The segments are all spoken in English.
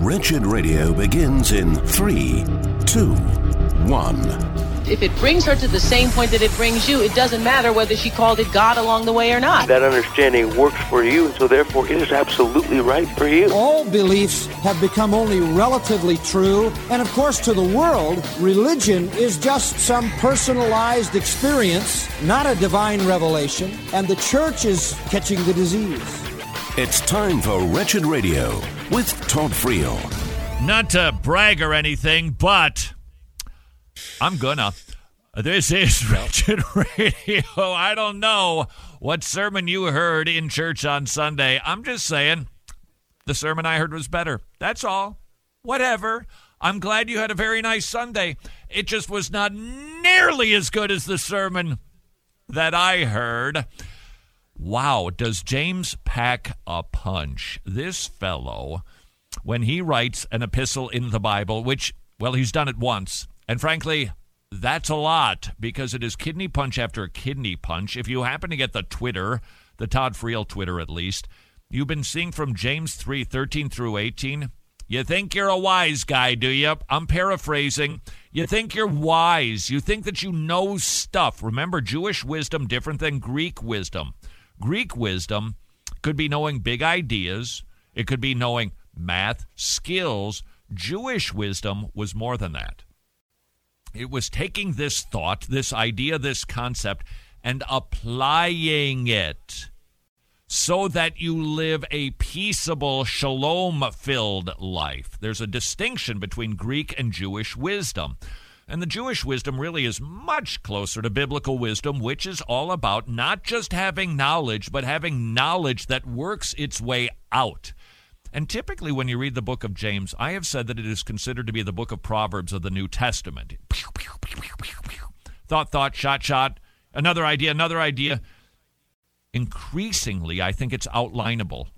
Wretched Radio begins in 3, 2, 1. If it brings her to the same point that it brings you, it doesn't matter whether she called it God along the way or not. That understanding works for you, so therefore it is absolutely right for you. All beliefs have become only relatively true, and of course to the world, religion is just some personalized experience, not a divine revelation, and the church is catching the disease. It's time for Wretched Radio with Todd Friel. Not to brag or anything, but I'm gonna. This is Wretched Radio. I don't know what sermon you heard in church on Sunday. I'm just saying the sermon I heard was better. That's all. Whatever. I'm glad you had a very nice Sunday. It just was not nearly as good as the sermon that I heard. Wow, does James pack a punch? This fellow, when he writes an epistle in the Bible, which, well, he's done it once, and frankly, that's a lot because it is kidney punch after kidney punch. If you happen to get the Twitter, the Todd Friel Twitter at least, you've been seeing from James 3:13 through 18. You think you're a wise guy, do you? I'm paraphrasing. You think you're wise. You think that you know stuff. Remember, Jewish wisdom different than Greek wisdom. Greek wisdom could be knowing big ideas. It could be knowing math, skills. Jewish wisdom was more than that. It was taking this thought, this idea, this concept, and applying it so that you live a peaceable, shalom-filled life. There's a distinction between Greek and Jewish wisdom. And the Jewish wisdom really is much closer to biblical wisdom, which is all about not just having knowledge, but having knowledge that works its way out. And typically when you read the book of James, I have said that it is considered to be the book of Proverbs of the New Testament. Pew, pew, pew, pew, pew, pew. Thought, shot, another idea. Increasingly, I think it's outlineable.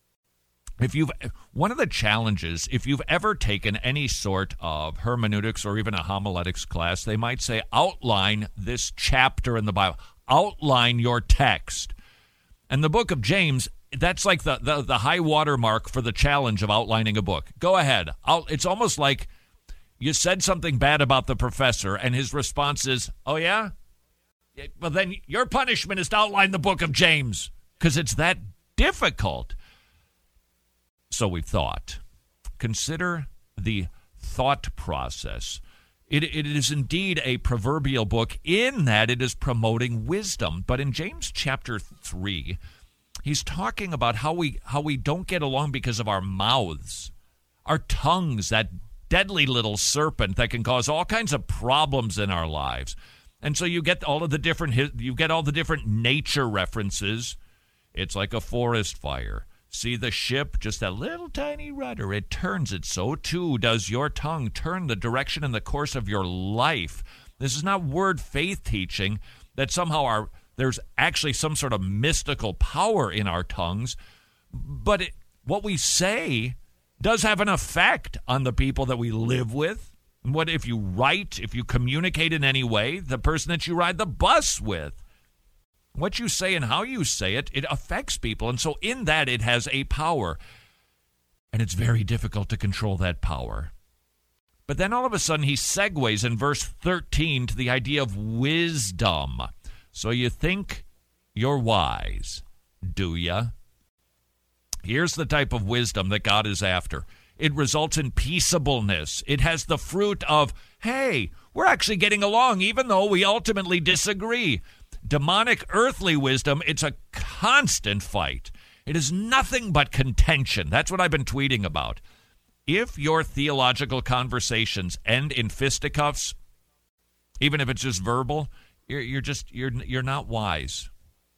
One of the challenges, if you've ever taken any sort of hermeneutics or even a homiletics class, they might say, outline this chapter in the Bible. Outline your text. And the book of James, that's like the high water mark for the challenge of outlining a book. Go ahead. It's almost like you said something bad about the professor, and his response is, oh, yeah? Well, then your punishment is to outline the book of James, because it's that difficult. So we've thought. Consider the thought process. It is indeed a proverbial book in that it is promoting wisdom. But in James chapter 3, he's talking about how we don't get along because of our mouths, our tongues, that deadly little serpent that can cause all kinds of problems in our lives. And so you get all the different nature references. It's like a forest fire. See the ship, just that little tiny rudder. It turns it. So too does your tongue turn the direction and the course of your life. This is not word faith teaching that somehow there's actually some sort of mystical power in our tongues. But what we say does have an effect on the people that we live with. What if you write, if you communicate in any way, the person that you ride the bus with? What you say and how you say it, it affects people. And so in that, it has a power. And it's very difficult to control that power. But then all of a sudden, he segues in verse 13 to the idea of wisdom. So you think you're wise, do ya? Here's the type of wisdom that God is after. It results in peaceableness. It has the fruit of, hey, we're actually getting along even though we ultimately disagree. Demonic earthly wisdom, it's a constant fight. It is nothing but contention. That's what I've been tweeting about. If your theological conversations end in fisticuffs, even if it's just verbal, you're not wise.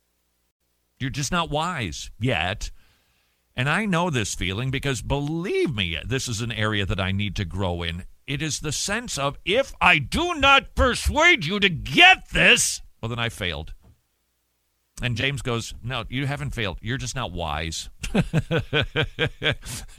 You're just not wise yet. And I know this feeling because, believe me, this is an area that I need to grow in. It is the sense of, if I do not persuade you to get this, well, then I failed. And James goes, no, you haven't failed. You're just not wise. You're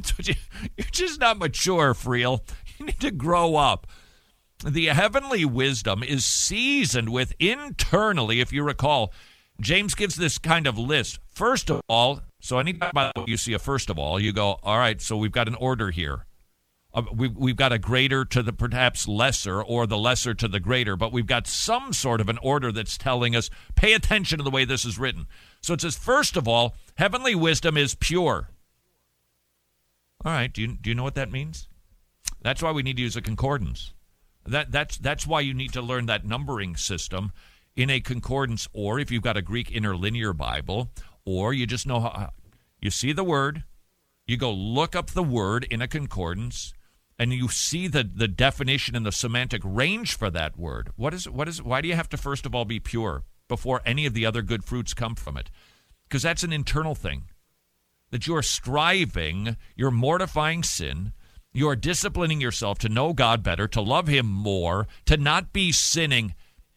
just not mature, Friel. You need to grow up. The heavenly wisdom is seasoned with internally, if you recall, James gives this kind of list. First of all, so anytime you see a first of all, you go, all right, so we've got an order here. We've got a greater to the perhaps lesser, or the lesser to the greater, but we've got some sort of an order that's telling us, pay attention to the way this is written. So it says, first of all, heavenly wisdom is pure. All right, do you know what that means? That's why we need to use a concordance. That's why you need to learn that numbering system in a concordance, or if you've got a Greek interlinear Bible, or you just know how you see the word, you go look up the word in a concordance, and you see the definition and the semantic range for that word. What is it? Why do you have to first of all be pure before any of the other good fruits come from it? Because that's an internal thing. That you are striving, you're mortifying sin, you are disciplining yourself to know God better, to love him more, to not be sinning.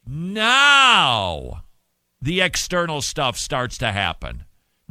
Now the external stuff starts to happen.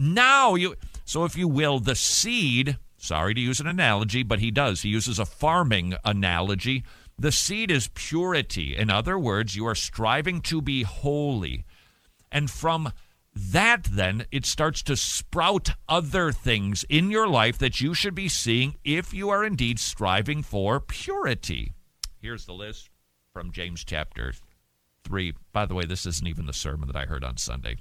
So if you will, the seed, sorry to use an analogy, but he uses a farming analogy. The seed is purity. In other words, you are striving to be holy. And from that, then, it starts to sprout other things in your life that you should be seeing if you are indeed striving for purity. Here's the list from James chapter 3. By the way, this isn't even the sermon that I heard on Sunday.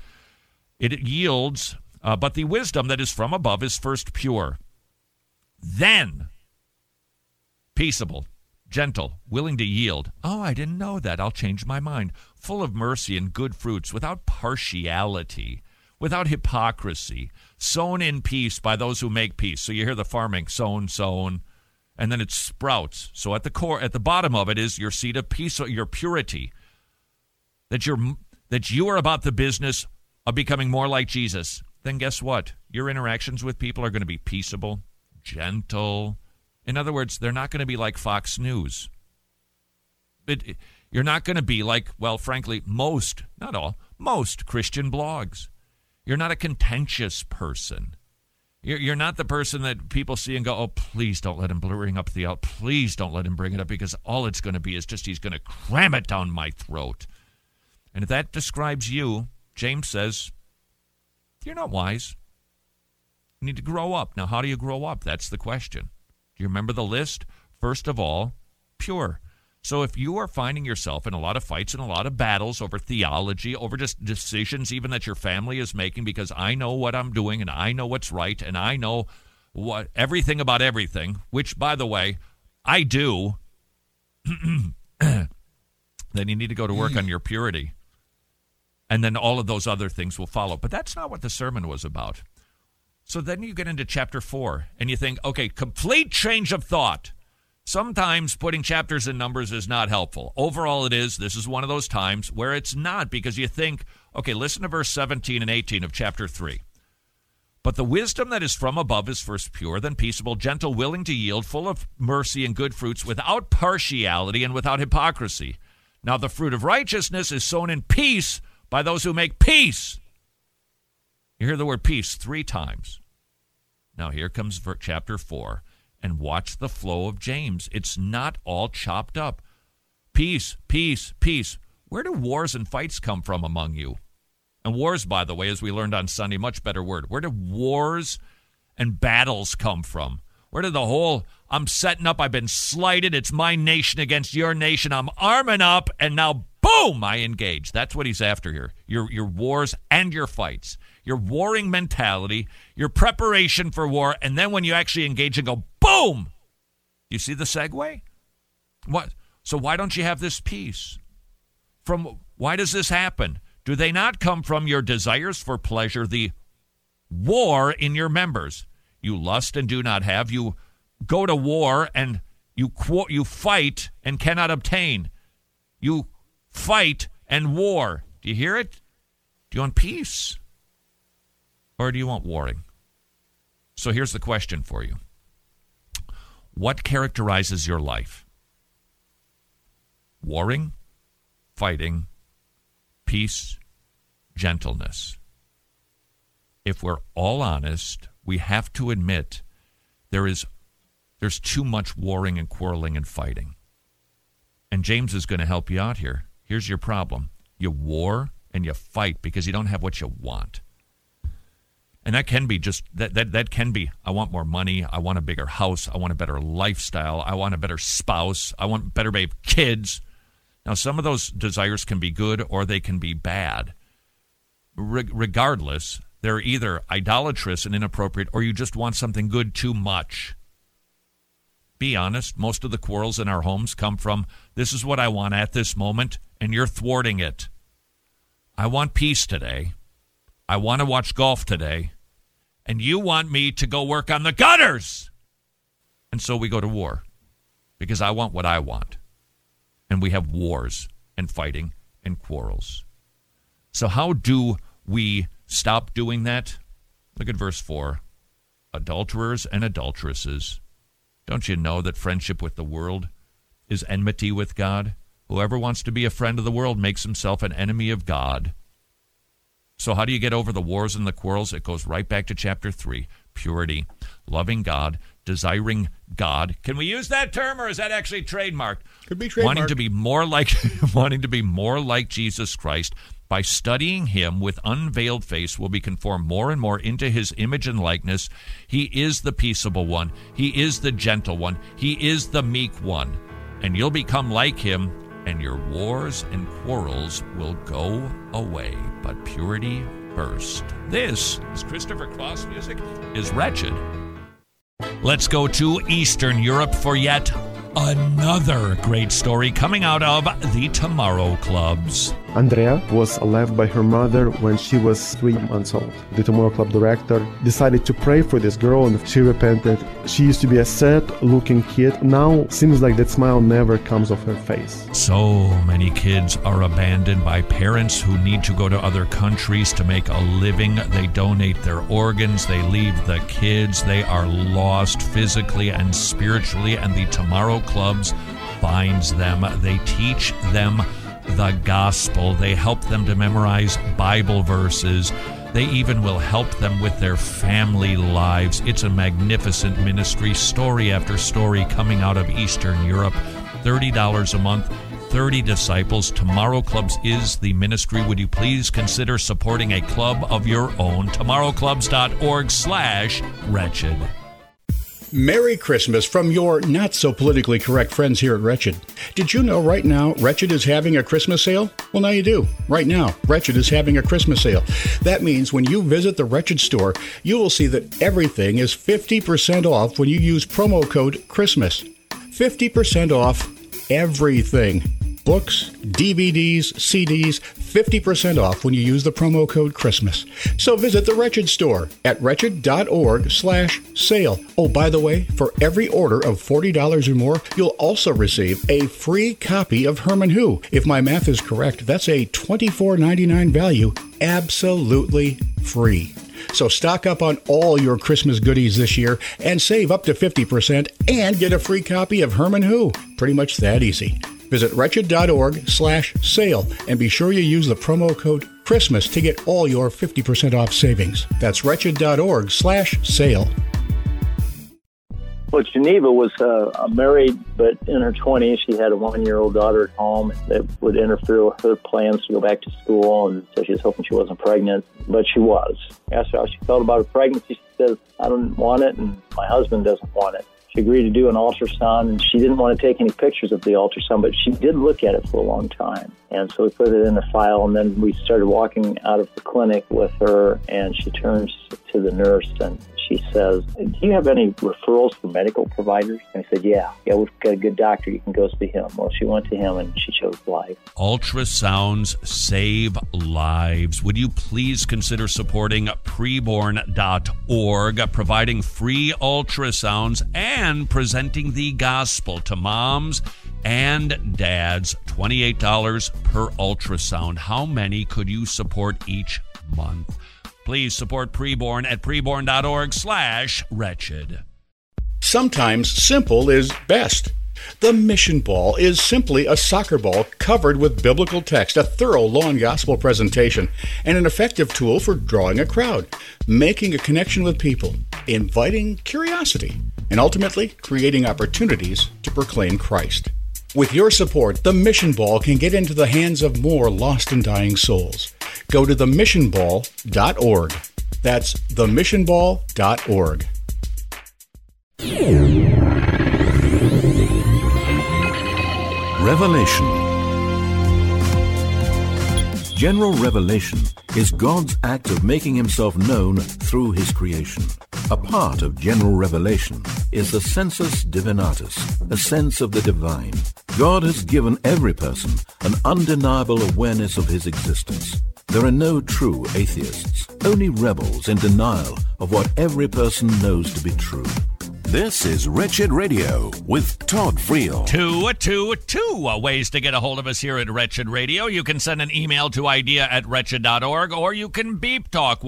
It yields, but the wisdom that is from above is first pure, then peaceable, gentle, willing to yield. Oh, I didn't know that. I'll change my mind. Full of mercy and good fruits, without partiality, without hypocrisy, sown in peace by those who make peace. So you hear the farming, sown, and then it sprouts. So at the core, at the bottom of it is your seed of peace, your purity. That you are about the business of becoming more like Jesus. Then guess what? Your interactions with people are going to be peaceable, gentle. In other words, they're not going to be like Fox News. You're not going to be like, well, frankly, most, not all, most Christian blogs. You're not a contentious person. You're not the person that people see and go, oh, please don't let him bring up please don't let him bring it up, because all it's going to be is just he's going to cram it down my throat. And if that describes you, James says, you're not wise. You need to grow up. Now, how do you grow up? That's the question. Do you remember the list? First of all, pure. So if you are finding yourself in a lot of fights and a lot of battles over theology, over just decisions even that your family is making, because I know what I'm doing and I know what's right and I know everything about everything, which, by the way, I do, then you need to go to work on your purity. And then all of those other things will follow. But that's not what the sermon was about. So then you get into chapter 4, and you think, okay, complete change of thought. Sometimes putting chapters in numbers is not helpful. Overall it is. This is one of those times where it's not, because you think, okay, listen to verse 17 and 18 of chapter 3. But the wisdom that is from above is first pure, then peaceable, gentle, willing to yield, full of mercy and good fruits, without partiality and without hypocrisy. Now the fruit of righteousness is sown in peace by those who make peace. You hear the word peace 3 times. Now here comes chapter 4, and watch the flow of James. It's not all chopped up. Peace, peace, peace. Where do wars and fights come from among you? And wars, by the way, as we learned on Sunday, much better word. Where do wars and battles come from? Where did the whole, I'm setting up, I've been slighted, it's my nation against your nation, I'm arming up, and now boom, I engage. That's what he's after here. Your wars and your fights. Your warring mentality, your preparation for war, and then when you actually engage and go, boom! You see the segue? What? So why don't you have this peace? Why does this happen? Do they not come from your desires for pleasure, the war in your members? You lust and do not have. You go to war and you fight and cannot obtain. You fight and war. Do you hear it? Do you want peace? Or do you want warring? So here's the question for you. What characterizes your life? Warring, fighting, peace, gentleness. If we're all honest, we have to admit there's too much warring and quarreling and fighting. And James is going to help you out here. Here's your problem. You war and you fight because you don't have what you want. And that can be just, that can be, I want more money, I want a bigger house, I want a better lifestyle, I want a better spouse, I want better kids. Now, some of those desires can be good or they can be bad. Regardless, they're either idolatrous and inappropriate, or you just want something good too much. Be honest, most of the quarrels in our homes come from, this is what I want at this moment, and you're thwarting it. I want peace today. I want to watch golf today, and you want me to go work on the gutters. And so we go to war, because I want what I want. And we have wars and fighting and quarrels. So how do we stop doing that? Look at verse 4. Adulterers and adulteresses. Don't you know that friendship with the world is enmity with God? Whoever wants to be a friend of the world makes himself an enemy of God. So how do you get over the wars and the quarrels? It goes right back to chapter 3. Purity, loving God, desiring God. Can we use that term, or is that actually trademarked? Could be trademarked. Wanting to be more like Jesus Christ. By studying him with unveiled face, will be conformed more and more into his image and likeness. He is the peaceable one. He is the gentle one. He is the meek one. And you'll become like him, and your wars and quarrels will go away. But purity first. This is Christopher Cross Music is Wretched. Let's go to Eastern Europe for yet another great story coming out of the Tomorrow Clubs. Andrea was left by her mother when she was 3 months old. The Tomorrow Club director decided to pray for this girl, and she repented. She used to be a sad-looking kid. Now seems like that smile never comes off her face. So many kids are abandoned by parents who need to go to other countries to make a living. They donate their organs. They leave the kids. They are lost physically and spiritually, and the Tomorrow Clubs finds them. They teach them the gospel. They help them to memorize Bible verses. They even will help them with their family lives. It's a magnificent ministry, story after story coming out of Eastern Europe. $30 a month, 30 disciples. Tomorrow Clubs is the ministry. Would you please consider supporting a club of your own? tomorrowclubs.org/wretched. Merry Christmas from your not-so-politically correct friends here at Wretched. Did you know right now Wretched is having a Christmas sale? Well, now you do. Right now, Wretched is having a Christmas sale. That means when you visit the Wretched store, you will see that everything is 50% off when you use promo code CHRISTMAS. 50% off everything. Books, DVDs, CDs, 50% off when you use the promo code CHRISTMAS. So visit the Wretched store at wretched.org/sale. Oh, by the way, for every order of $40 or more, you'll also receive a free copy of Herman Who. If my math is correct, that's a $24.99 value, absolutely free. So stock up on all your Christmas goodies this year and save up to 50% and get a free copy of Herman Who. Pretty much that easy. Visit wretched.org/sale and be sure you use the promo code CHRISTMAS to get all your 50% off savings. That's wretched.org/sale. Well, Geneva was married, but in her 20s, she had a 1-year-old daughter at home that would interfere with her plans to go back to school, and so she was hoping she wasn't pregnant, but she was. I asked her how she felt about her pregnancy. She says, I don't want it, and my husband doesn't want it. She agreed to do an ultrasound, and she didn't want to take any pictures of the ultrasound, but she did look at it for a long time. And so we put it in the file, and then we started walking out of the clinic with her, and she turns to the nurse, and she says, do you have any referrals for medical providers? And I said, yeah, we've got a good doctor. You can go see him. Well, she went to him, and she chose life. Ultrasounds save lives. Would you please consider supporting preborn.org, providing free ultrasounds and presenting the gospel to moms and dads? $28 per ultrasound. How many could you support each month? Please support Preborn at preborn.org/wretched. Sometimes simple is best. The Mission Ball is simply a soccer ball covered with biblical text, a thorough law and gospel presentation, and an effective tool for drawing a crowd, making a connection with people, inviting curiosity, and ultimately creating opportunities to proclaim Christ. With your support, the Mission Ball can get into the hands of more lost and dying souls. Go to themissionball.org. That's themissionball.org. Revelation. General revelation is God's act of making himself known through his creation. A part of general revelation is the sensus divinatus, a sense of the divine. God has given every person an undeniable awareness of his existence. There are no true atheists, only rebels in denial of what every person knows to be true. This is Wretched Radio with Todd Friel. Two ways to get a hold of us here at Wretched Radio. You can send an email to idea@wretched.org, or you can beep talk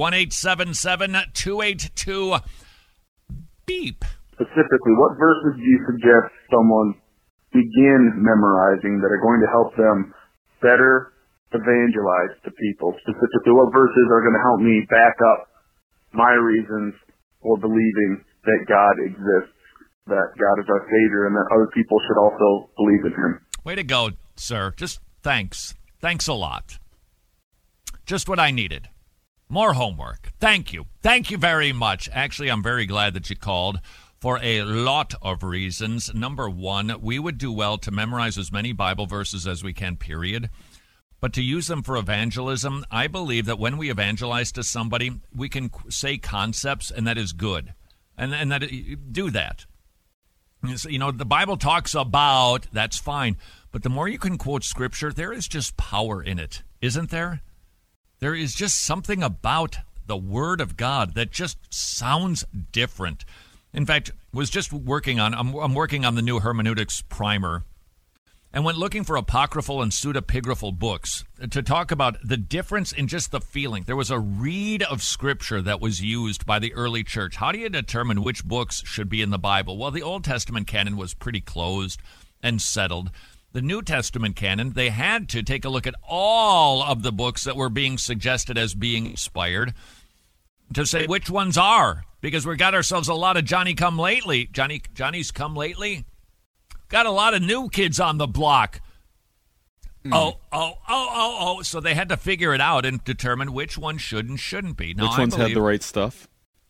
1-877-282-BEEP. Specifically, what verses do you suggest someone begin memorizing that are going to help them better evangelize to people? Specifically, what verses are going to help me back up my reasons for believing that God exists, that God is our Savior, and that other people should also believe in him? Way to go, sir. Just thanks. Thanks a lot. Just what I needed. More homework. Thank you. Thank you very much. Actually, I'm very glad that you called for a lot of reasons. Number one, we would do well to memorize as many Bible verses as we can, period. But to use them for evangelism, I believe that when we evangelize to somebody, we can say concepts, and that is good. And that do that. You know, the Bible talks about, that's fine. But the more you can quote Scripture, there is just power in it, isn't there? There is just something about the Word of God that just sounds different. In fact, I'm working on the new hermeneutics primer, and went looking for apocryphal and pseudepigraphal books to talk about the difference in just the feeling. There was a read of Scripture that was used by the early church. How do you determine which books should be in the Bible? Well, the Old Testament canon was pretty closed and settled. The New Testament canon, they had to take a look at all of the books that were being suggested as being inspired to say which ones are, because we got ourselves a lot of Johnny's come lately. Got a lot of new kids on the block. Oh. So they had to figure it out and determine which one should and shouldn't be. Now, which ones had the right stuff?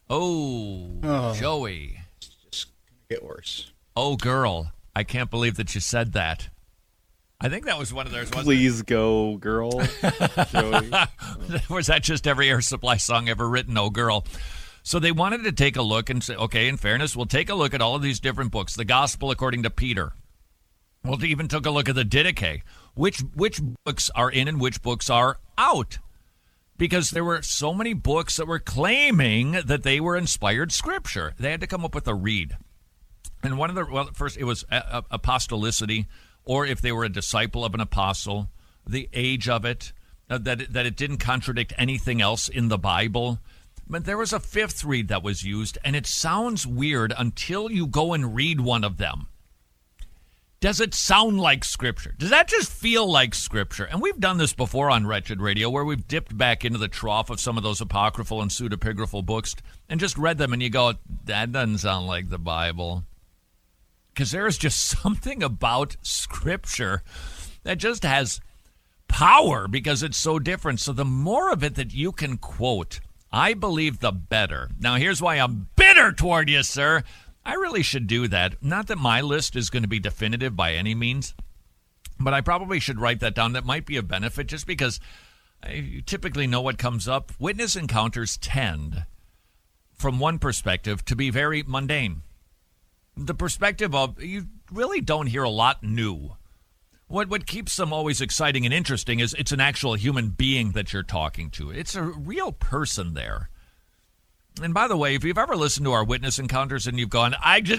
Oh, Joey. It's just going to get worse. Oh, girl. I can't believe that you said that. I think that was one of theirs, wasn't Please go, girl. Joey. Was that just every Air Supply song ever written? Oh, girl. So they wanted to take a look and say, okay, in fairness, we'll take a look at all of these different books. The Gospel according to Peter. We'll even took a look at the Didache. Which books are in and which books are out? Because there were so many books that were claiming that they were inspired Scripture. They had to come up with a read. And first it was apostolicity, or if they were a disciple of an apostle, the age of it, that it didn't contradict anything else in the Bible. But there was a fifth read that was used, and it sounds weird until you go and read one of them. Does it sound like Scripture? Does that just feel like Scripture? And we've done this before on Wretched Radio, where we've dipped back into the trough of some of those apocryphal and pseudepigraphal books and just read them, and you go, that doesn't sound like the Bible. Because there is just something about Scripture that just has power because it's so different. So the more of it that you can quote, I believe the better. Now, here's why I'm bitter toward you, sir. I really should do that. Not that my list is going to be definitive by any means, but I probably should write that down. That might be a benefit just because you typically know what comes up. Witness encounters tend, from one perspective, to be very mundane. The perspective of you really don't hear a lot new. What keeps them always exciting and interesting is it's an actual human being that you're talking to. It's a real person there. And by the way, if you've ever listened to our witness encounters and you've gone,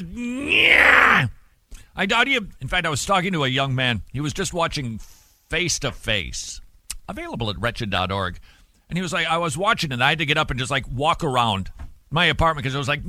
in fact, I was talking to a young man. He was just watching Face to Face, available at wretched.org. And he was like, I was watching it, and I had to get up and just like walk around my apartment because I was like,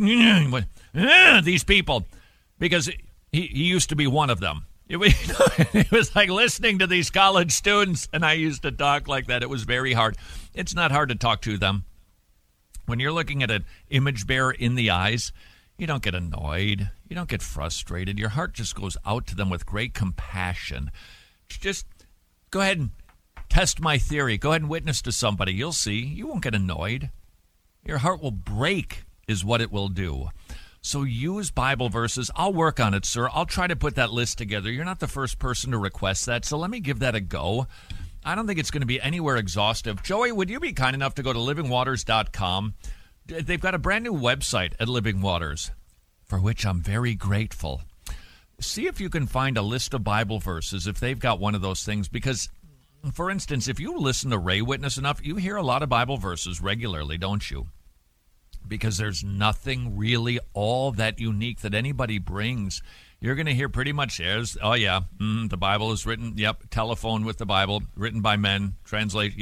these people, because he used to be one of them. It was like listening to these college students, and I used to talk like that. It was very hard. It's not hard to talk to them. When you're looking at an image bearer in the eyes, you don't get annoyed. You don't get frustrated. Your heart just goes out to them with great compassion. Just go ahead and test my theory. Go ahead and witness to somebody. You'll see. You won't get annoyed. Your heart will break is what it will do. So use Bible verses. I'll work on it, sir. I'll try to put that list together. You're not the first person to request that, so let me give that a go. I don't think it's going to be anywhere exhaustive. Joey, would you be kind enough to go to livingwaters.com? They've got a brand new website at Living Waters, for which I'm very grateful. See if you can find a list of Bible verses if they've got one of those things, because, for instance, if you listen to Ray Witness enough, you hear a lot of Bible verses regularly, don't you? Because there's nothing really all that unique that anybody brings. You're going to hear pretty much, the Bible is written, telephone with the Bible, written by men, translate,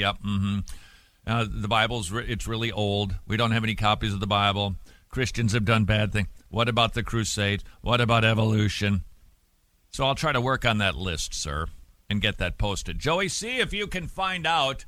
the Bible's, it's really old. We don't have any copies of the Bible. Christians have done bad things. What about the crusade? What about evolution? So I'll try to work on that list, sir, and get that posted. Joey, see if you can find out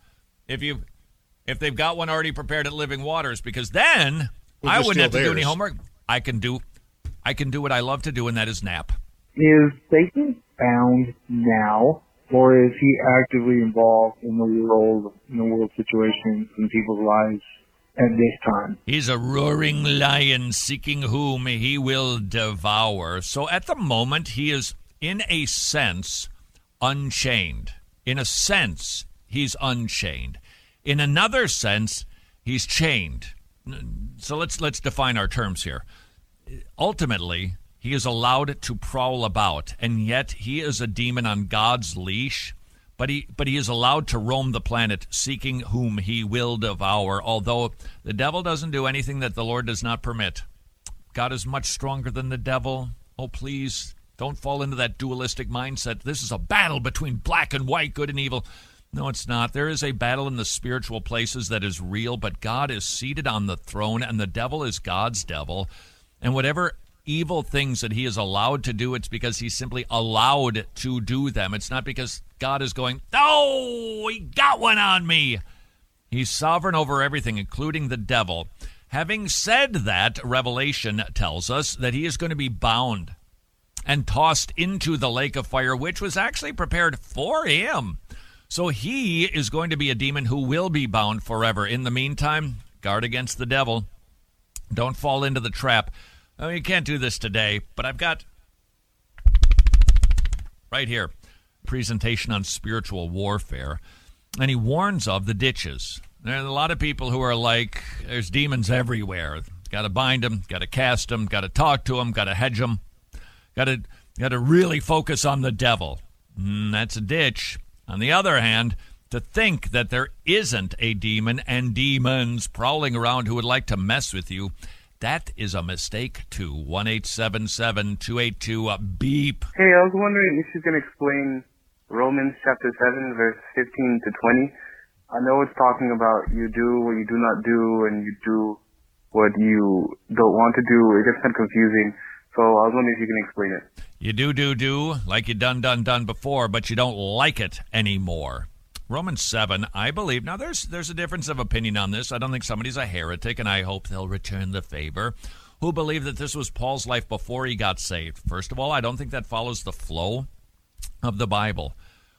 if they've got one already prepared at Living Waters, because then I wouldn't have to do any homework. I can do what I love to do, and that is nap. Is Satan bound now, or is he actively involved in the world situations in people's lives at this time? He's a roaring lion seeking whom he will devour. So at the moment, he is, in a sense, unchained. In a sense, he's unchained. In another sense, he's chained. So let's define our terms here. Ultimately, he is allowed to prowl about, and yet he is a demon on God's leash, but he is allowed to roam the planet seeking whom he will devour, although the devil doesn't do anything that the Lord does not permit. God is much stronger than the devil. Oh, please, don't fall into that dualistic mindset. This is a battle between black and white, good and evil. No, it's not. There is a battle in the spiritual places that is real, but God is seated on the throne, and the devil is God's devil. And whatever evil things that he is allowed to do, it's because he's simply allowed to do them. It's not because God is going, oh, he got one on me. He's sovereign over everything, including the devil. Having said that, Revelation tells us that he is going to be bound and tossed into the lake of fire, which was actually prepared for him. So he is going to be a demon who will be bound forever. In the meantime, guard against the devil. Don't fall into the trap. I mean, you can't do this today, but I've got right here a presentation on spiritual warfare, and he warns of the ditches. There's a lot of people who are like, there's demons everywhere. Got to bind them, got to cast them, got to talk to them, got to hedge them, got to really focus on the devil. That's a ditch. On the other hand, to think that there isn't a demon and demons prowling around who would like to mess with you, that is a mistake too. 1-877-282-BEEP. Hey, I was wondering if you can explain Romans chapter 7, verse 15 to 20. I know it's talking about you do what you do not do, and you do what you don't want to do. It gets kind of confusing. So I was wondering if you can explain it. You do, like you done before, but you don't like it anymore. Romans 7, I believe. Now, there's a difference of opinion on this. I don't think somebody's a heretic, and I hope they'll return the favor, who believe that this was Paul's life before he got saved. First of all, I don't think that follows the flow of the Bible.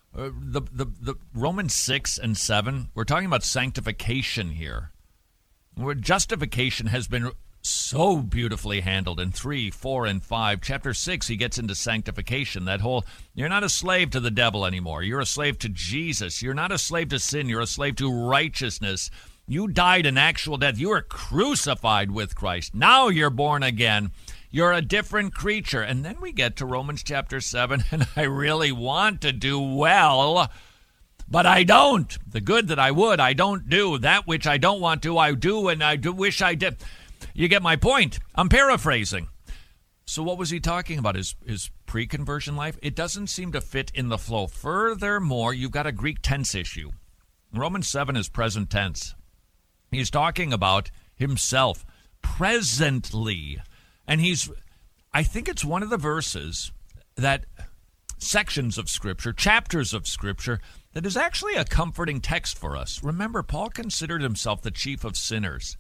The Romans 6 and 7, we're talking about sanctification here. Where justification has been so beautifully handled in 3, 4, and 5. Chapter 6, he gets into sanctification. That whole, you're not a slave to the devil anymore. You're a slave to Jesus. You're not a slave to sin. You're a slave to righteousness. You died an actual death. You were crucified with Christ. Now you're born again. You're a different creature. And then we get to Romans chapter 7, and I really want to do well, but I don't. The good that I would, I don't do. That which I don't want to, I do, and I do wish I did. You get my point. I'm paraphrasing. So what was he talking about? His pre-conversion life? It doesn't seem to fit in the flow. Furthermore, you've got a Greek tense issue. Romans 7 is present tense. He's talking about himself presently. And I think it's one of the verses that sections of Scripture, chapters of Scripture, that is actually a comforting text for us. Remember, Paul considered himself the chief of sinners.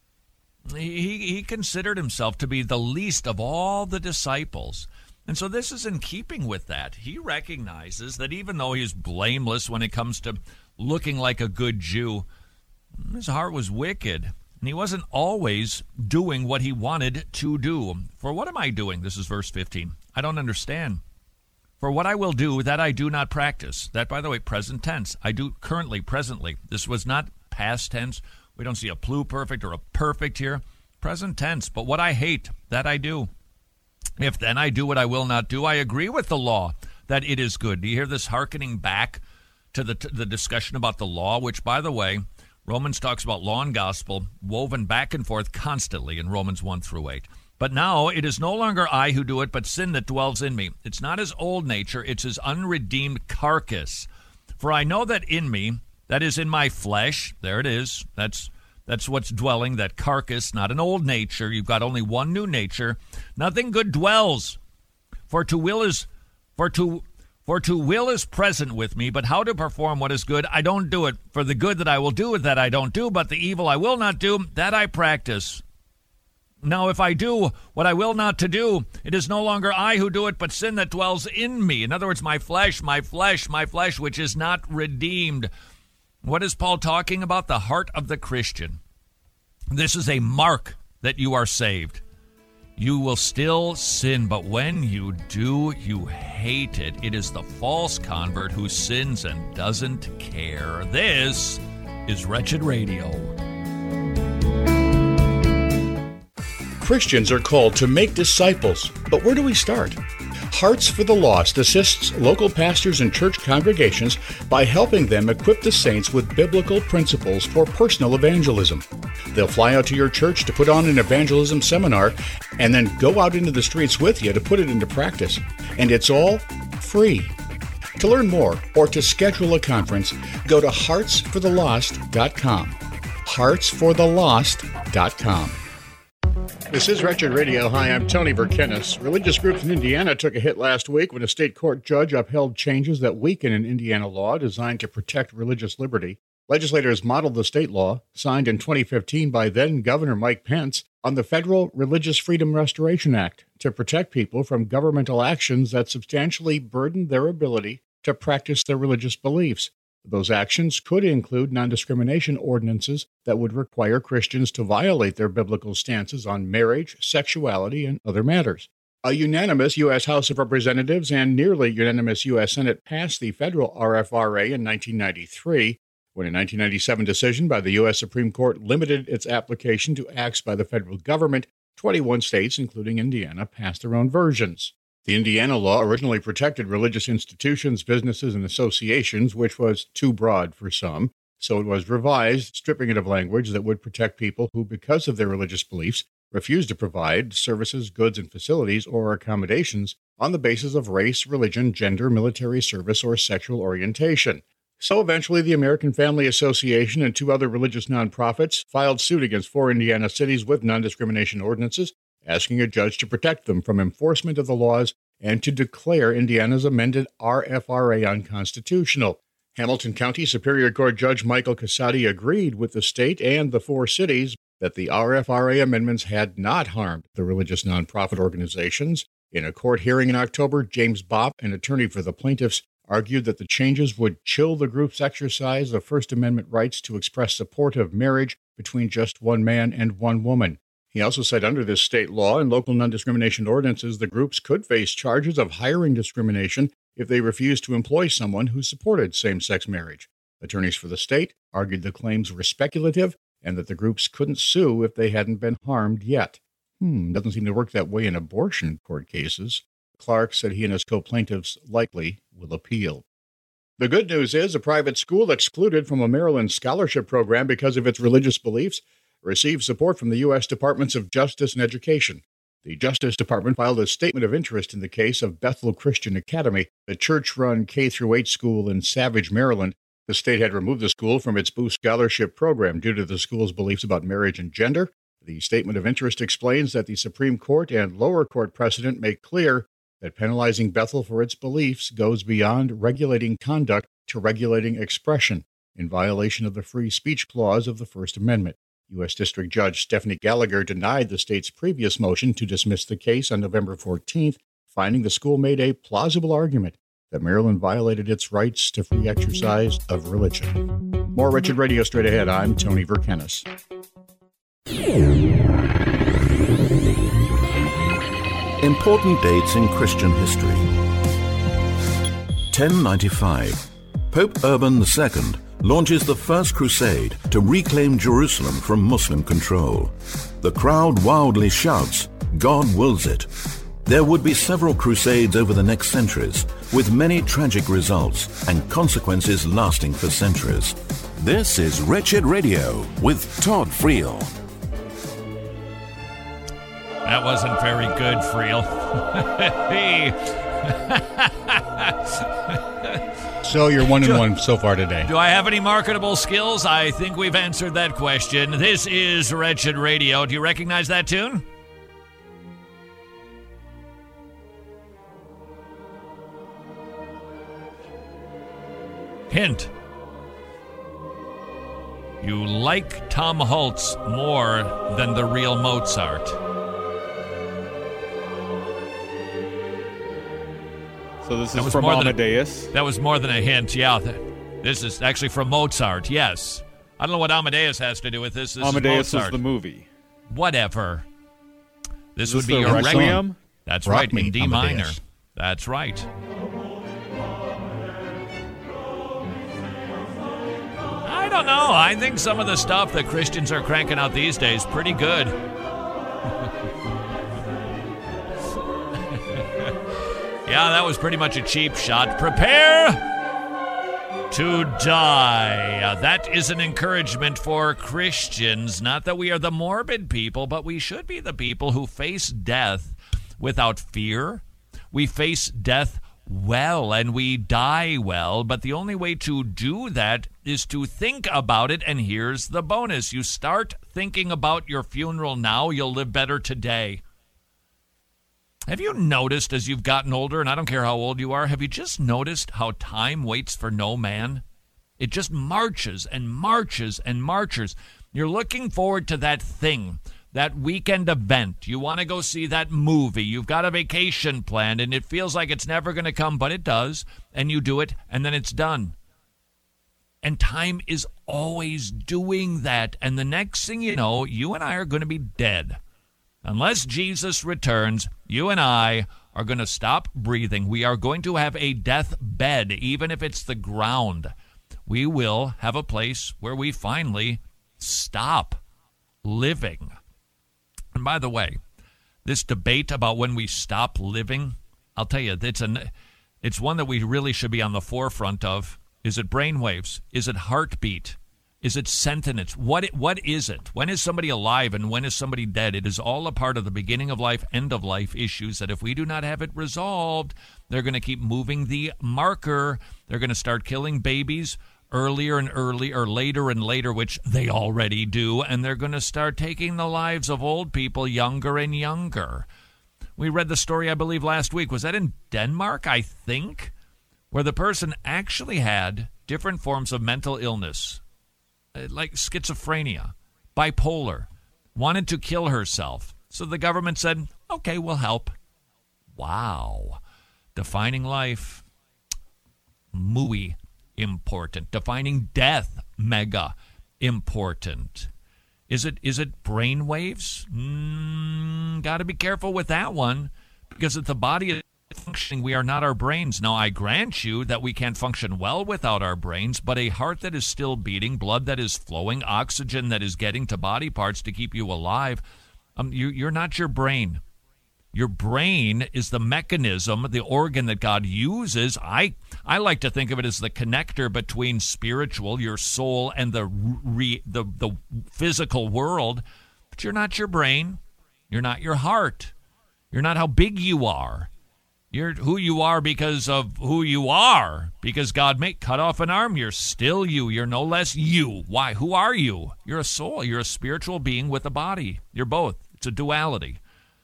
He considered himself to be the least of all the disciples. And so this is in keeping with that. He recognizes that even though he's blameless when it comes to looking like a good Jew, his heart was wicked. And he wasn't always doing what he wanted to do. For what am I doing? This is verse 15. I don't understand. For what I will do, that I do not practice. That, by the way, present tense. I do currently, presently. This was not past tense. We don't see a pluperfect or a perfect here. Present tense. But what I hate, that I do. If then I do what I will not do, I agree with the law that it is good. Do you hear this hearkening back to the discussion about the law, which, by the way, Romans talks about law and gospel woven back and forth constantly in Romans 1 through 8. But now it is no longer I who do it, but sin that dwells in me. It's not his old nature, it's his unredeemed carcass. For I know that in me, that is in my flesh, there it is, that's what's dwelling, that carcass, not an old nature. You've got only one new nature. Nothing good dwells. For to will is present with me, but how to perform what is good, I don't do it. For the good that I will do, that I don't do, but the evil I will not do, that I practice. Now, if I do what I will not to do, it is no longer I who do it, but sin that dwells in me. In other words, my flesh, which is not redeemed. What is Paul talking about? The heart of the Christian. This is a mark that you are saved. You will still sin, but when you do, you hate it. It is the false convert who sins and doesn't care. This is Wretched Radio. Christians are called to make disciples, but where do we start? Hearts for the Lost assists local pastors and church congregations by helping them equip the saints with biblical principles for personal evangelism. They'll fly out to your church to put on an evangelism seminar and then go out into the streets with you to put it into practice. And it's all free. To learn more or to schedule a conference, go to heartsforthelost.com. heartsforthelost.com. This is Wretched Radio. Hi, I'm Tony Verkenis. Religious groups in Indiana took a hit last week when a state court judge upheld changes that weaken an Indiana law designed to protect religious liberty. Legislators modeled the state law, signed in 2015 by then-Governor Mike Pence, on the Federal Religious Freedom Restoration Act to protect people from governmental actions that substantially burden their ability to practice their religious beliefs. Those actions could include non-discrimination ordinances that would require Christians to violate their biblical stances on marriage, sexuality, and other matters. A unanimous U.S. House of Representatives and nearly unanimous U.S. Senate passed the federal RFRA in 1993, when a 1997 decision by the U.S. Supreme Court limited its application to acts by the federal government. 21 states, including Indiana, passed their own versions. The Indiana law originally protected religious institutions, businesses, and associations, which was too broad for some, so it was revised, stripping it of language that would protect people who, because of their religious beliefs, refused to provide services, goods, and facilities or accommodations on the basis of race, religion, gender, military service, or sexual orientation. So eventually, the American Family Association and two other religious nonprofits filed suit against 4 Indiana cities with non-discrimination ordinances, asking a judge to protect them from enforcement of the laws and to declare Indiana's amended RFRA unconstitutional. Hamilton County Superior Court Judge Michael Casati agreed with the state and the 4 cities that the RFRA amendments had not harmed the religious nonprofit organizations. In a court hearing in October, James Bopp, an attorney for the plaintiffs, argued that the changes would chill the group's exercise of First Amendment rights to express support of marriage between just one man and one woman. He also said under this state law and local non-discrimination ordinances, the groups could face charges of hiring discrimination if they refused to employ someone who supported same-sex marriage. Attorneys for the state argued the claims were speculative and that the groups couldn't sue if they hadn't been harmed yet. Doesn't seem to work that way in abortion court cases. Clark said he and his co-plaintiffs likely will appeal. The good news is a private school excluded from a Maryland scholarship program because of its religious beliefs received support from the U.S. Departments of Justice and Education. The Justice Department filed a statement of interest in the case of Bethel Christian Academy, a church-run K-8 school in Savage, Maryland. The state had removed the school from its Boost Scholarship program due to the school's beliefs about marriage and gender. The statement of interest explains that the Supreme Court and lower court precedent make clear that penalizing Bethel for its beliefs goes beyond regulating conduct to regulating expression, in violation of the free speech clause of the First Amendment. U.S. District Judge Stephanie Gallagher denied the state's previous motion to dismiss the case on November 14th, finding the school made a plausible argument that Maryland violated its rights to free exercise of religion. More Wretched Radio straight ahead. I'm Tony Verkenis. Important dates in Christian history. 1095. Pope Urban II launches the First Crusade to reclaim Jerusalem from Muslim control. The crowd wildly shouts, "God wills it." There would be several crusades over the next centuries, with many tragic results and consequences lasting for centuries. This is Wretched Radio with Todd Friel. That wasn't very good, Friel. Hey. So you're 1-1 so far today. Do I have any marketable skills? I think we've answered that question. This is Wretched Radio. Do you recognize that tune? Hint. You like Tom Hulce more than the real Mozart. So this is from Amadeus? That was more than a hint, yeah. This is actually from Mozart, yes. I don't know what Amadeus has to do with this. This Amadeus is Mozart. Was the movie. Whatever. This would Is be the your Requiem? That's Rock right, me, in D Amadeus. minor. That's right. I don't know. I think some of the stuff that Christians are cranking out these days pretty good. Yeah, that was pretty much a cheap shot. Prepare to die. That is an encouragement for Christians. Not that we are the morbid people, but we should be the people who face death without fear. We face death well, and we die well, but the only way to do that is to think about it, and here's the bonus. You start thinking about your funeral now, you'll live better today. Have you noticed as you've gotten older, and I don't care how old you are, have you just noticed how time waits for no man? It just marches and marches and marches. You're looking forward to that thing, that weekend event. You want to go see that movie. You've got a vacation planned, and it feels like it's never going to come, but it does, and you do it, and then it's done. And time is always doing that, and the next thing you know, you and I are going to be dead. Unless Jesus returns, you and I are going to stop breathing. We are going to have a death bed, even if it's the ground. We will have a place where we finally stop living. And by the way, this debate about when we stop living, I'll tell you, it's one that we really should be on the forefront of. Is it brainwaves? Is it heartbeat? Is it sentience? What is it? When is somebody alive and when is somebody dead? It is all a part of the beginning of life, end of life issues that if we do not have it resolved, they're going to keep moving the marker. They're going to start killing babies earlier and earlier, or later and later, which they already do, and they're going to start taking the lives of old people younger and younger. We read the story, I believe, last week. Was that in Denmark, I think, where the person actually had different forms of mental illness, like schizophrenia, bipolar, wanted to kill herself. So the government said, okay, we'll help. Wow. Defining life, muy important. Defining death, mega important. Is it brain waves? Got to be careful with that one, because if the body is functioning, we are not our brains. Now, I grant you that we can't function well without our brains, but a heart that is still beating, blood that is flowing, oxygen that is getting to body parts to keep you alive, you're not your brain. Your brain is the mechanism, the organ that God uses. I like to think of it as the connector between spiritual, your soul, and the physical world. But you're not your brain. You're not your heart. You're not how big you are. You're who you are because of who you are. Because God may cut off an arm, you're still you. You're no less you. Why? Who are you? You're a soul. You're a spiritual being with a body. You're both. It's a duality.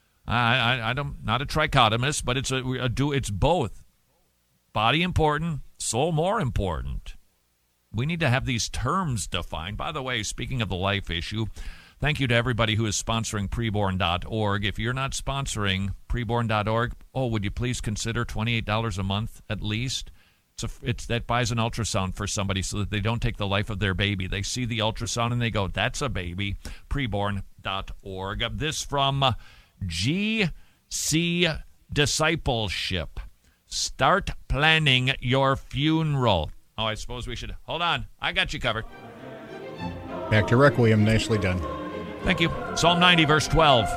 I don't, not a trichotomist, but it's both. Body important, soul more important. We need to have these terms defined. By the way, speaking of the life issue, thank you to everybody who is sponsoring preborn.org. If you're not sponsoring preborn.org, would you please consider $28 a month at least? That buys an ultrasound for somebody so that they don't take the life of their baby. They see the ultrasound and they go, that's a baby. Preborn.org. This from GC Discipleship. Start planning your funeral. Oh, I suppose we should... Hold on. I got you covered. Back to Requiem. Nicely done. Thank you. Psalm 90, verse 12.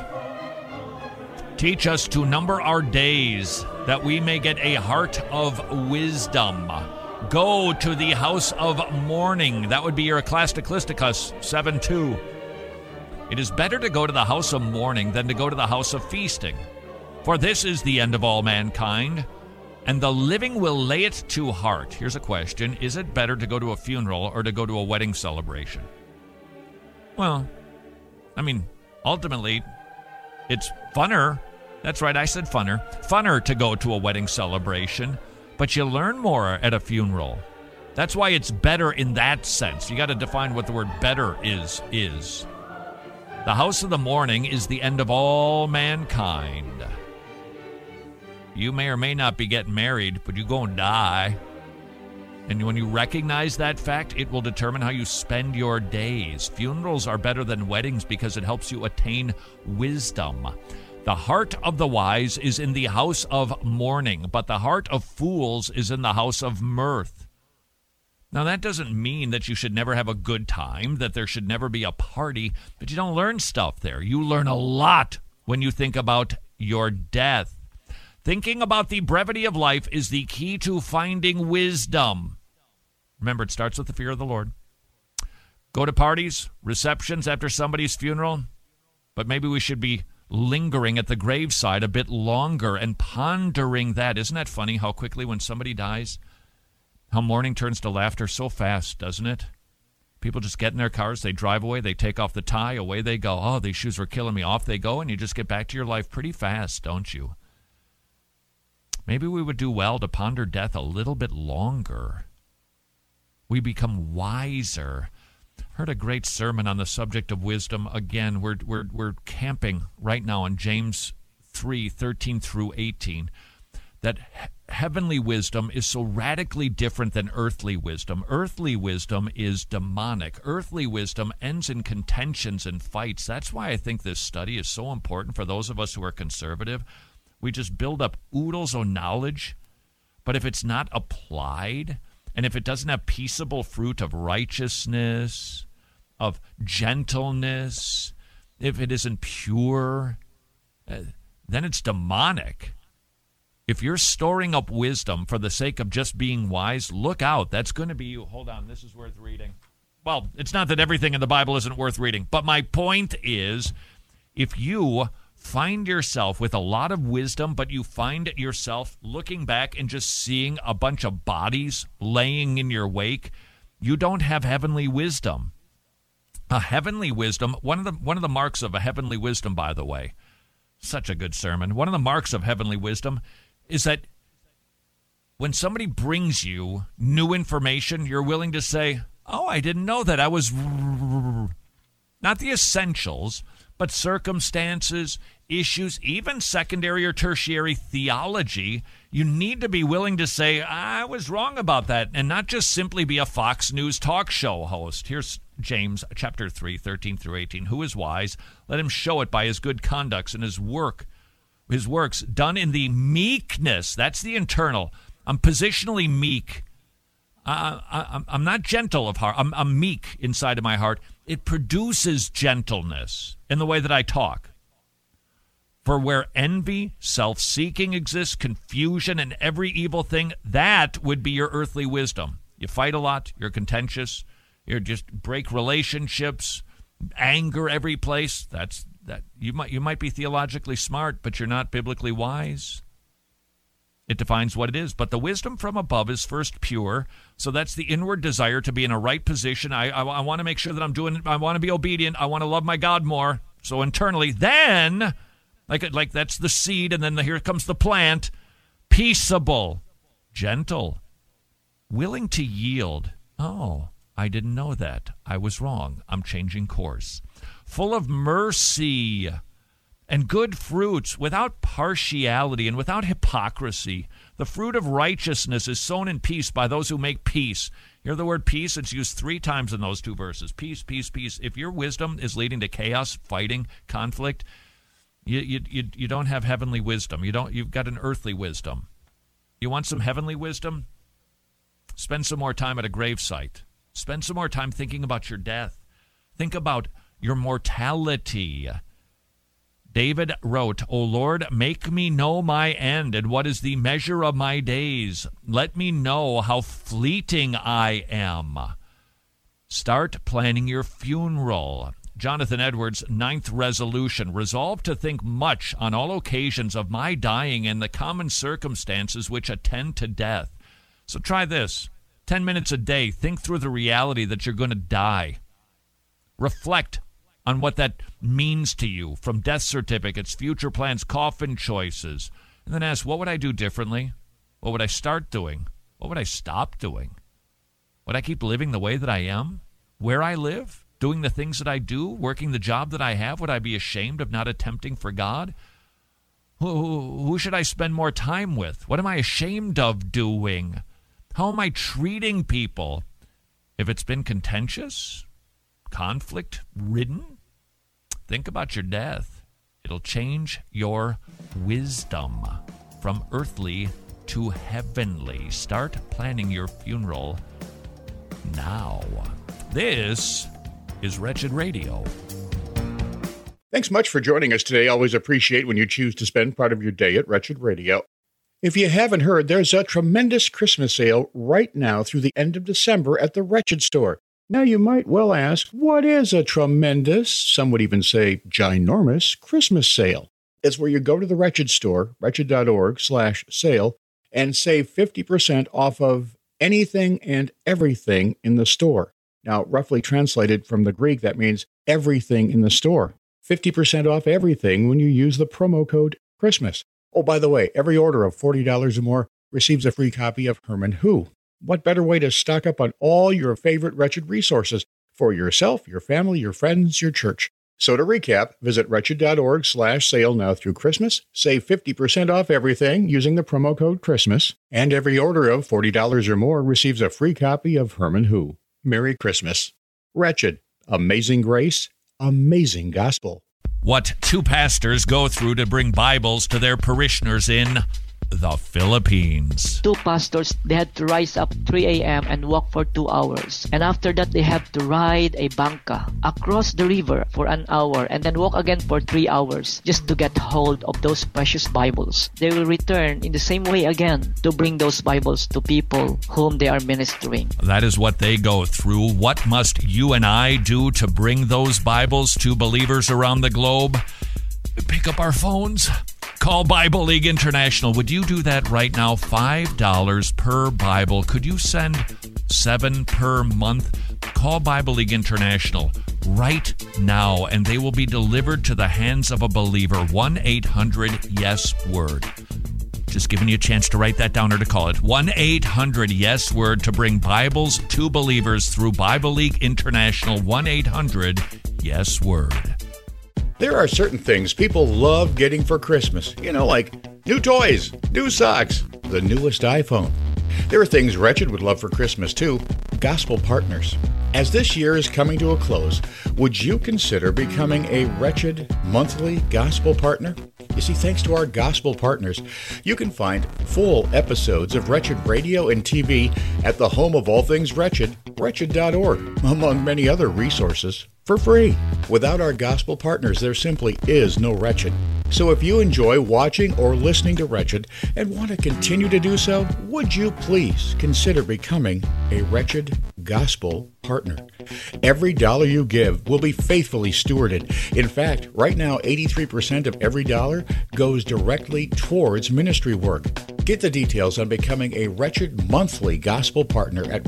Teach us to number our days, that we may get a heart of wisdom. Go to the house of mourning. That would be your Ecclesiasticus 7:2. It is better to go to the house of mourning than to go to the house of feasting. For this is the end of all mankind, and the living will lay it to heart. Here's a question. Is it better to go to a funeral or to go to a wedding celebration? Well, I mean, ultimately, it's funner. That's right, I said funner. Funner to go to a wedding celebration, but you learn more at a funeral. That's why it's better in that sense. You got to define what the word better is. The house of the mourning is the end of all mankind. You may or may not be getting married, but you're going to die. And when you recognize that fact, it will determine how you spend your days. Funerals are better than weddings because it helps you attain wisdom. The heart of the wise is in the house of mourning, but the heart of fools is in the house of mirth. Now, that doesn't mean that you should never have a good time, that there should never be a party, but you don't learn stuff there. You learn a lot when you think about your death. Thinking about the brevity of life is the key to finding wisdom. Remember, it starts with the fear of the Lord. Go to parties, receptions after somebody's funeral, but maybe we should be lingering at the graveside a bit longer and pondering that. Isn't that funny how quickly when somebody dies, how mourning turns to laughter so fast, doesn't it? People just get in their cars, they drive away, they take off the tie, away they go. Oh, these shoes were killing me. Off they go, and you just get back to your life pretty fast, don't you? Maybe we would do well to ponder death a little bit longer. We become wiser. Heard a great sermon on the subject of wisdom. Again, we're camping right now on James 3:13 through 18. That heavenly wisdom is so radically different than earthly wisdom. Earthly wisdom is demonic. Earthly wisdom ends in contentions and fights. That's why I think this study is so important for those of us who are conservative. We just build up oodles of knowledge, but if it's not applied, and if it doesn't have peaceable fruit of righteousness, of gentleness, if it isn't pure, then it's demonic. If you're storing up wisdom for the sake of just being wise, look out. That's going to be you. Hold on, this is worth reading. Well, it's not that everything in the Bible isn't worth reading, but my point is, if you find yourself with a lot of wisdom, but you find yourself looking back and just seeing a bunch of bodies laying in your wake, you don't have heavenly wisdom. A heavenly wisdom, one of the marks of a heavenly wisdom, by the way, such a good sermon, one of the marks of heavenly wisdom is that when somebody brings you new information, you're willing to say, oh, I didn't know that. I was not the essentials, but circumstances, issues, even secondary or tertiary theology, you need to be willing to say, I was wrong about that, and not just simply be a Fox News talk show host. Here's James chapter 3, 13 through 18. Who is wise? Let him show it by his good conducts and his works done in the meekness. That's the internal. I'm positionally meek. I'm not gentle of heart. I'm meek inside of my heart. It produces gentleness in the way that I talk. For where envy, self-seeking exists, confusion, and every evil thing, that would be your earthly wisdom. You fight a lot. You're contentious. You just break relationships, anger every place. That's that. You might be theologically smart, but you're not biblically wise. It defines what it is. But the wisdom from above is first pure. So that's the inward desire to be in a right position. I want to make sure that I'm doing, I want to be obedient. I want to love my God more. So internally, then, like that's the seed, and then here comes the plant. Peaceable, gentle, willing to yield. Oh, I didn't know that. I was wrong. I'm changing course. Full of mercy and good fruits, without partiality and without hypocrisy. The fruit of righteousness is sown in peace by those who make peace. Hear the word peace? It's used 3 times in those 2 verses. Peace, peace, peace. If your wisdom is leading to chaos, fighting, conflict, you don't have heavenly wisdom. You've got an earthly wisdom. You want some heavenly wisdom? Spend some more time at a gravesite. Spend some more time thinking about your death. Think about your mortality. David wrote, O Lord, make me know my end, and what is the measure of my days. Let me know how fleeting I am. Start planning your funeral. Jonathan Edwards' 9th resolution, resolve to think much on all occasions of my dying and the common circumstances which attend to death. So try this. 10 minutes a day, think through the reality that you're going to die. Reflect on what that means to you, from death certificates, future plans, coffin choices. And then ask, what would I do differently? What would I start doing? What would I stop doing? Would I keep living the way that I am? Where I live? Doing the things that I do? Working the job that I have? Would I be ashamed of not attempting for God? Who should I spend more time with? What am I ashamed of doing? How am I treating people? If it's been contentious, conflict-ridden, think about your death. It'll change your wisdom from earthly to heavenly. Start planning your funeral now. This is Wretched Radio. Thanks much for joining us today. Always appreciate when you choose to spend part of your day at Wretched Radio. If you haven't heard, there's a tremendous Christmas sale right now through the end of December at the Wretched Store. Now you might well ask, what is a tremendous, some would even say ginormous, Christmas sale? It's where you go to the Wretched Store, wretched.org/sale, and save 50% off of anything and everything in the store. Now, roughly translated from the Greek, that means everything in the store. 50% off everything when you use the promo code Christmas. Oh, by the way, every order of $40 or more receives a free copy of Herman Who. What better way to stock up on all your favorite Wretched resources for yourself, your family, your friends, your church? So to recap, visit wretched.org/sale now through Christmas. Save 50% off everything using the promo code Christmas. And every order of $40 or more receives a free copy of Herman Who. Merry Christmas. Wretched. Amazing grace. Amazing gospel. What 2 pastors go through to bring Bibles to their parishioners in the Philippines. 2 pastors, they had to rise up 3 a.m. and walk for 2 hours. And after that, they have to ride a bangka across the river for an hour and then walk again for 3 hours just to get hold of those precious Bibles. They will return in the same way again to bring those Bibles to people whom they are ministering. That is what they go through. What must you and I do to bring those Bibles to believers around the globe? Pick up our phones. Call Bible League International. Would you do that right now? $5 per Bible. Could you send 7 per month? Call Bible League International right now, and they will be delivered to the hands of a believer. 1-800-YES-WORD. Just giving you a chance to write that down or to call it. 1-800-YES-WORD to bring Bibles to believers through Bible League International. 1-800-YES-WORD. There are certain things people love getting for Christmas. You know, like new toys, new socks, the newest iPhone. There are things Wretched would love for Christmas, too. Gospel partners. As this year is coming to a close, would you consider becoming a Wretched monthly gospel partner? You see, thanks to our gospel partners, you can find full episodes of Wretched Radio and TV at the home of all things Wretched, wretched.org, among many other resources, for free. Without our gospel partners, there simply is no Wretched. So if you enjoy watching or listening to Wretched and want to continue to do so, would you please consider becoming a Wretched gospel partner? Every dollar you give will be faithfully stewarded. In fact, right now, 83% of every dollar goes directly towards ministry work. Get the details on becoming a Wretched monthly gospel partner at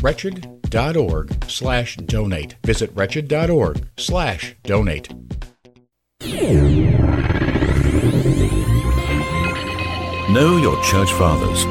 wretched.org/donate. Visit wretched.org/donate. Know your church fathers.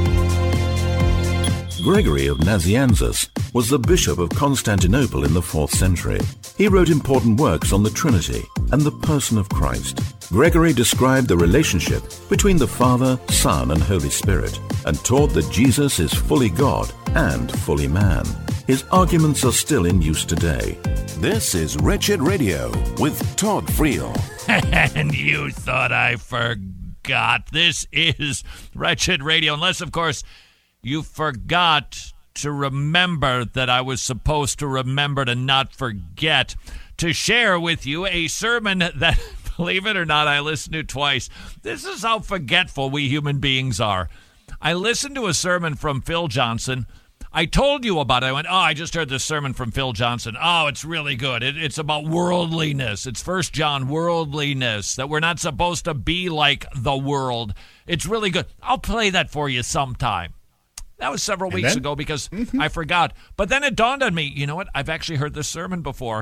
Gregory of Nazianzus was the Bishop of Constantinople in the 4th century. He wrote important works on the Trinity and the person of Christ. Gregory described the relationship between the Father, Son, and Holy Spirit, and taught that Jesus is fully God and fully man. His arguments are still in use today. This is Wretched Radio with Todd Friel. And you thought I forgot. This is Wretched Radio, unless, of course, you forgot to remember that I was supposed to remember to not forget to share with you a sermon that, believe it or not, I listened to twice. This is how forgetful we human beings are. I listened to a sermon from Phil Johnson. I told you about it. I went, I just heard this sermon from Phil Johnson. Oh, it's really good. It's about worldliness. It's 1 John, worldliness, that we're not supposed to be like the world. It's really good. I'll play that for you sometime. That was several weeks ago because I forgot. But then it dawned on me, you know what? I've actually heard this sermon before.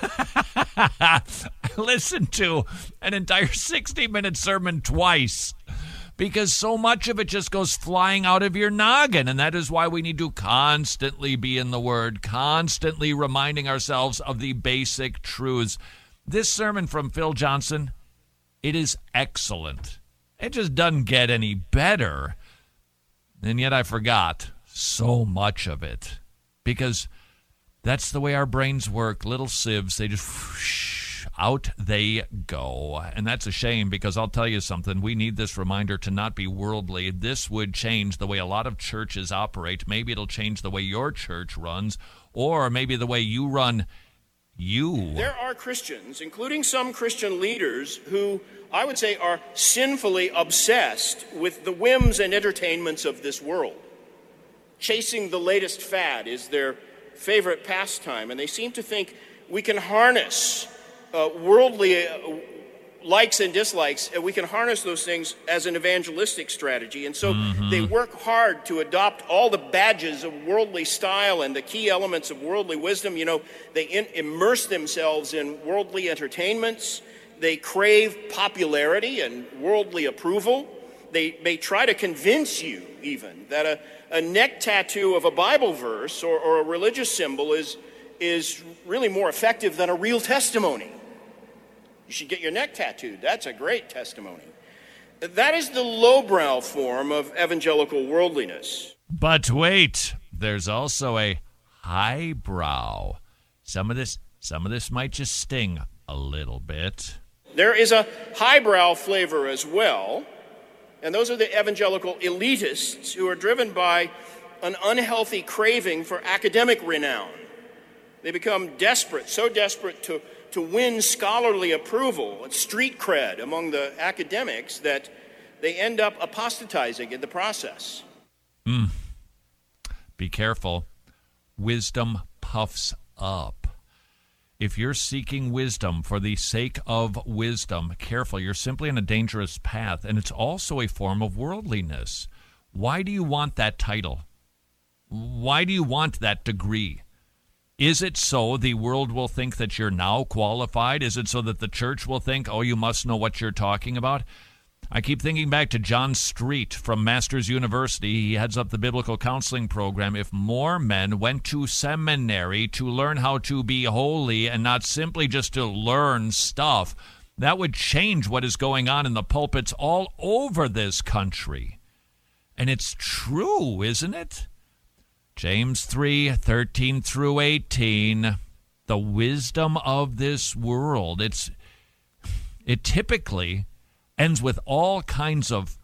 I listened to an entire 60-minute sermon twice because so much of it just goes flying out of your noggin. And that is why we need to constantly be in the Word, constantly reminding ourselves of the basic truths. This sermon from Phil Johnson, it is excellent. It just doesn't get any better. And yet I forgot so much of it because that's the way our brains work. Little sieves, they just whoosh, out they go. And that's a shame because I'll tell you something. We need this reminder to not be worldly. This would change the way a lot of churches operate. Maybe it'll change the way your church runs, or maybe the way you run you. There are Christians, including some Christian leaders, who I would say are sinfully obsessed with the whims and entertainments of this world. Chasing the latest fad is their favorite pastime, and they seem to think we can harness worldly likes and dislikes, and we can harness those things as an evangelistic strategy. And so they work hard to adopt all the badges of worldly style and the key elements of worldly wisdom. You know, they immerse themselves in worldly entertainments. They crave popularity and worldly approval. They may try to convince you even that a neck tattoo of a Bible verse or a religious symbol is really more effective than a real testimony. You should get your neck tattooed. That's a great testimony. That is the lowbrow form of evangelical worldliness. But wait, there's also a highbrow. Some of this might just sting a little bit. There is a highbrow flavor as well, and those are the evangelical elitists who are driven by an unhealthy craving for academic renown. They become desperate, so desperate to win scholarly approval and street cred among the academics that they end up apostatizing in the process. Be careful. Wisdom puffs up. If you're seeking wisdom for the sake of wisdom, careful, you're simply on a dangerous path, and it's also a form of worldliness. Why do you want that title? Why do you want that degree? Is it so the world will think that you're now qualified? Is it so that the church will think, oh, you must know what you're talking about? I keep thinking back to John Street from Masters University. He heads up the biblical counseling program. If more men went to seminary to learn how to be holy and not simply just to learn stuff, that would change what is going on in the pulpits all over this country. And it's true, isn't it? James 3:13 through 18, the wisdom of this world. It typically ends with all kinds of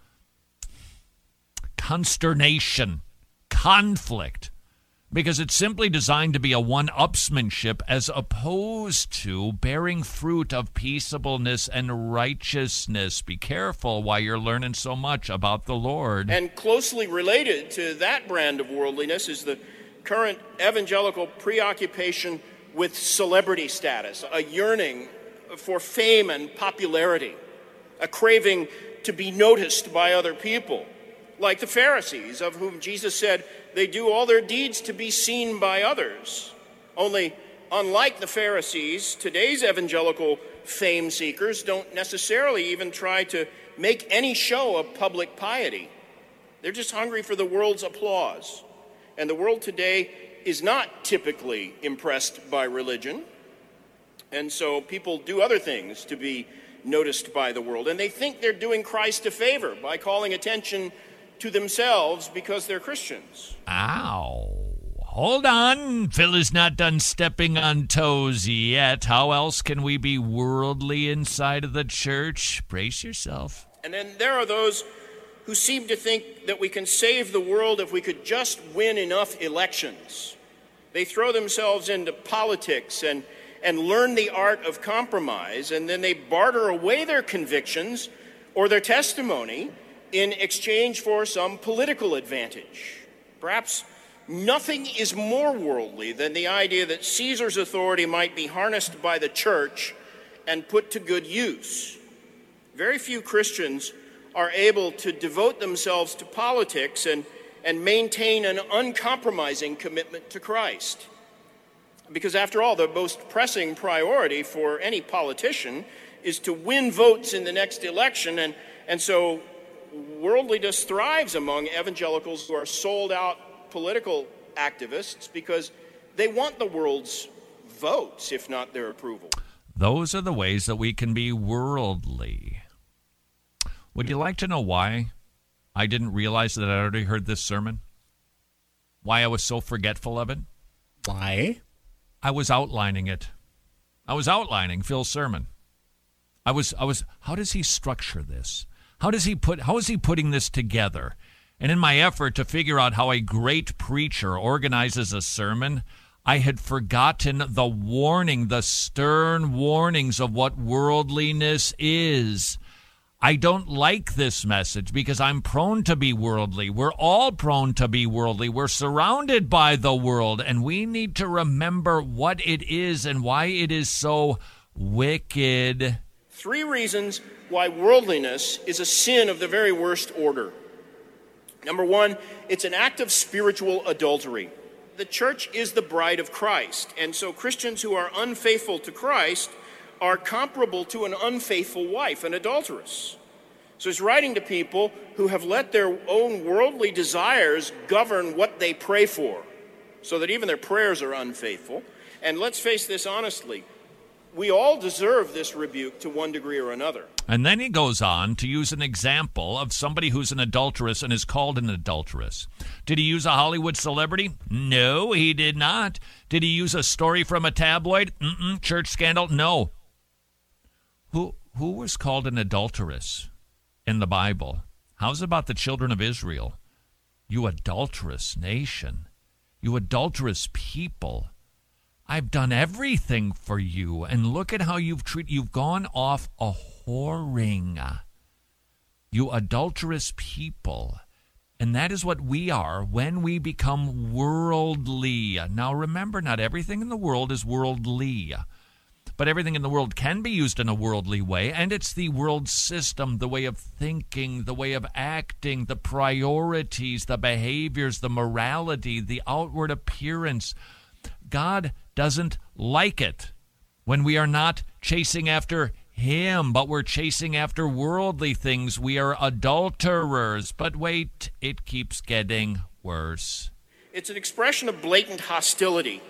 consternation, conflict, because it's simply designed to be a one-upsmanship as opposed to bearing fruit of peaceableness and righteousness. Be careful while you're learning so much about the Lord. And closely related to that brand of worldliness is the current evangelical preoccupation with celebrity status, a yearning for fame and popularity, a craving to be noticed by other people, like the Pharisees, of whom Jesus said they do all their deeds to be seen by others. Only, unlike the Pharisees, today's evangelical fame seekers don't necessarily even try to make any show of public piety. They're just hungry for the world's applause. And the world today is not typically impressed by religion. And so people do other things to be noticed by the world. And they think they're doing Christ a favor by calling attention to themselves because they're Christians. Ow. Hold on. Phil is not done stepping on toes yet. How else can we be worldly inside of the church? Brace yourself. And then there are those who seem to think that we can save the world if we could just win enough elections. They throw themselves into politics and learn the art of compromise, and then they barter away their convictions or their testimony in exchange for some political advantage. Perhaps nothing is more worldly than the idea that Caesar's authority might be harnessed by the church and put to good use. Very few Christians are able to devote themselves to politics and maintain an uncompromising commitment to Christ. Because after all, the most pressing priority for any politician is to win votes in the next election, and so worldliness thrives among evangelicals who are sold-out political activists because they want the world's votes, if not their approval. Those are the ways that we can be worldly. Would you like to know why I didn't realize that I already heard this sermon? Why I was so forgetful of it? Why? I was outlining it. I was outlining Phil's sermon. I was. How does he structure this? How is he putting this together? And in my effort to figure out how a great preacher organizes a sermon, I had forgotten the warning, the stern warnings of what worldliness is. I don't like this message because I'm prone to be worldly. We're all prone to be worldly. We're surrounded by the world, and we need to remember what it is and why it is so wicked. 3 reasons why worldliness is a sin of the very worst order. Number 1, it's an act of spiritual adultery. The church is the bride of Christ, and so Christians who are unfaithful to Christ are comparable to an unfaithful wife, an adulteress. So he's writing to people who have let their own worldly desires govern what they pray for, so that even their prayers are unfaithful. And let's face this honestly, we all deserve this rebuke to one degree or another. And then he goes on to use an example of somebody who's an adulteress and is called an adulteress. Did he use a Hollywood celebrity? No, he did not. Did he use a story from a tabloid? Church scandal? No. Who was called an adulteress in the Bible? How's about the children of Israel? You adulterous nation. You adulterous people. I've done everything for you, and look at how you've gone off a whoring. You adulterous people. And that is what we are when we become worldly. Now remember, not everything in the world is worldly. But everything in the world can be used in a worldly way, and it's the world system, the way of thinking, the way of acting, the priorities, the behaviors, the morality, the outward appearance. God doesn't like it when we are not chasing after Him, but we're chasing after worldly things. We are adulterers. But wait, it keeps getting worse. It's an expression of blatant hostility.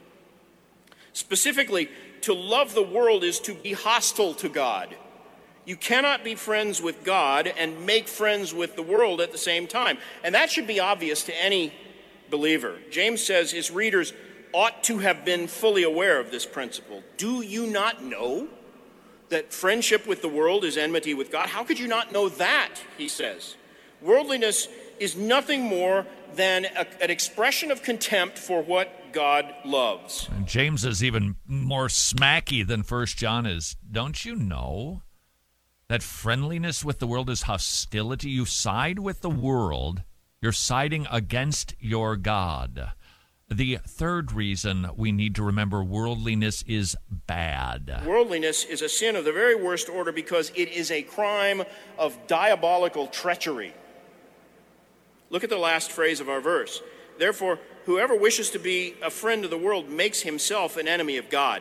Specifically, to love the world is to be hostile to God. You cannot be friends with God and make friends with the world at the same time. And that should be obvious to any believer. James says his readers ought to have been fully aware of this principle. Do you not know that friendship with the world is enmity with God? How could you not know that, he says? Worldliness is nothing more than an expression of contempt for what God loves. And James is even more smacky than 1 John is. Don't you know that friendliness with the world is hostility? You side with the world, you're siding against your God. The third reason we need to remember worldliness is bad. Worldliness is a sin of the very worst order because it is a crime of diabolical treachery. Look at the last phrase of our verse. Therefore, whoever wishes to be a friend of the world makes himself an enemy of God.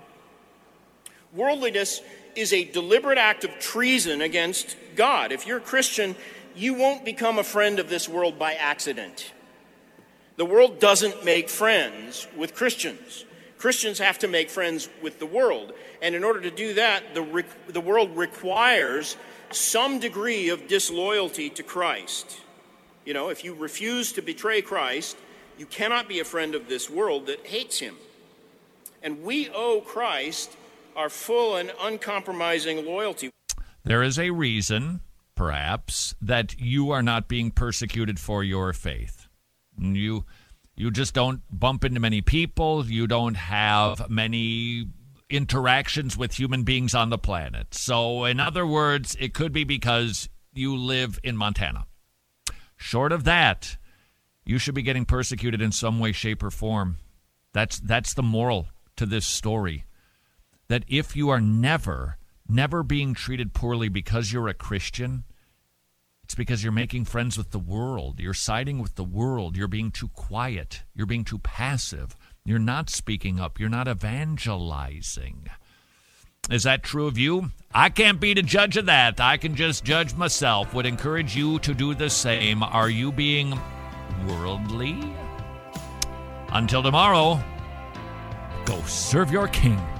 Worldliness is a deliberate act of treason against God. If you're a Christian, you won't become a friend of this world by accident. The world doesn't make friends with Christians. Christians have to make friends with the world. And in order to do that, the world requires some degree of disloyalty to Christ. You know, if you refuse to betray Christ, You cannot be a friend of this world that hates him. And we owe Christ our full and uncompromising loyalty. There is a reason, perhaps, that you are not being persecuted for your faith. You just don't bump into many people. You don't have many interactions with human beings on the planet. So, in other words, it could be because you live in Montana. Short of that, you should be getting persecuted in some way, shape, or form. That's the moral to this story. That if you are never being treated poorly because you're a Christian, it's because you're making friends with the world. You're siding with the world. You're being too quiet. You're being too passive. You're not speaking up. You're not evangelizing. Is that true of you? I can't be the judge of that. I can just judge myself. Would encourage you to do the same. Are you being worldly? Until tomorrow, go serve your king.